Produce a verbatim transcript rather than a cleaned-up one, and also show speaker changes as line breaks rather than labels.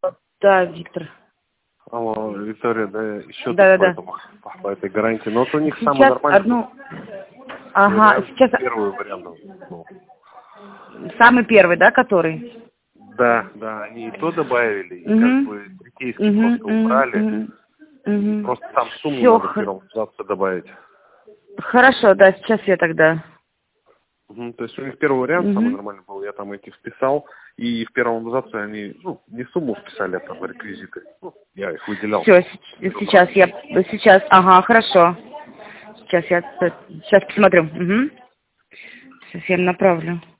Да, Виктор.
Алло, Виктория, да, еще
Да, да,
по, этому, по этой гарантии. Но вот у них самый
сейчас
нормальный
одну... Ага,
вариант,
сейчас
первый вариант. Ну,
самый первый, да, который?
да, да, они и то добавили, и как
Угу.
бы третейский
Угу,
просто убрали.
угу,
И
угу.
просто там сумму
Все,
надо в первом абзаце добавить.
хорошо, да, сейчас я тогда.
Угу, то есть у них первый вариант самый
Угу.
нормальный был, я там эти вписал, и в первом абзаце они, ну, не сумму вписали, а там реквизиты. Ну, я их выделял.
Все, сейчас я, сейчас, ага, хорошо. Сейчас я, сейчас посмотрю. Угу. Сейчас я им направлю.